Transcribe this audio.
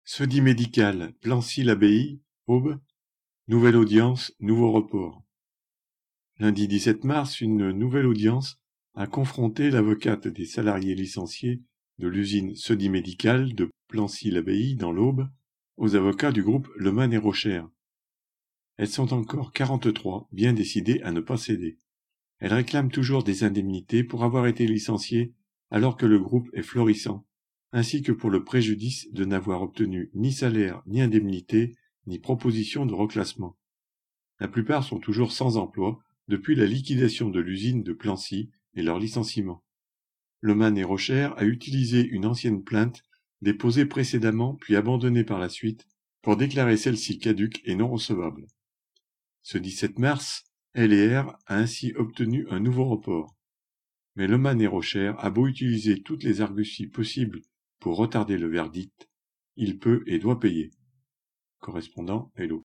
Sodi médical, Plancy-l'Abbaye, Aube, nouvelle audience, nouveau report. Lundi 17 mars, une nouvelle audience a confronté l'avocate des salariés licenciés de l'usine Sodi médical de Plancy-l'Abbaye dans l'Aube aux avocats du groupe Lehmann et Rocher. Elles sont encore 43, bien décidées à ne pas céder. Elles réclament toujours des indemnités pour avoir été licenciées alors que le groupe est florissant, ainsi que pour le préjudice de n'avoir obtenu ni salaire, ni indemnité, ni proposition de reclassement. La plupart sont toujours sans emploi depuis la liquidation de l'usine de Plancy et leur licenciement. Lehmann et Rocher a utilisé une ancienne plainte déposée précédemment puis abandonnée par la suite pour déclarer celle-ci caduque et non recevable. Ce 17 mars, LR a ainsi obtenu un nouveau report. Mais Lehmann et Rocher a beau utiliser toutes les arguties possibles pour retarder le verdict, il peut et doit payer. Correspondant Hello.